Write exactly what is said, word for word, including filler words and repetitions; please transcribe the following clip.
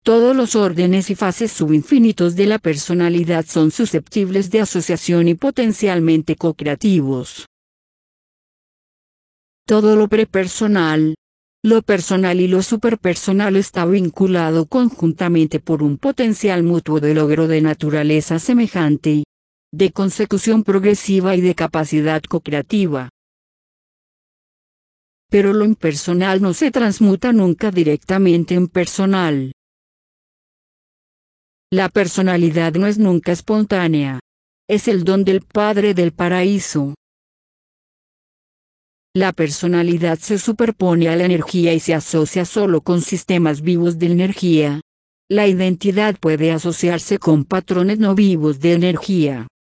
Todos los órdenes y fases subinfinitos de la personalidad son susceptibles de asociación y potencialmente co-creativos. Todo lo prepersonal, lo personal y lo superpersonal está vinculado conjuntamente por un potencial mutuo de logro de naturaleza semejante, de consecución progresiva y de capacidad co-creativa. Pero lo impersonal no se transmuta nunca directamente en personal. La personalidad no es nunca espontánea. Es el don del Padre del Paraíso. La personalidad se superpone a la energía y se asocia solo con sistemas vivos de energía. La identidad puede asociarse con patrones no vivos de energía.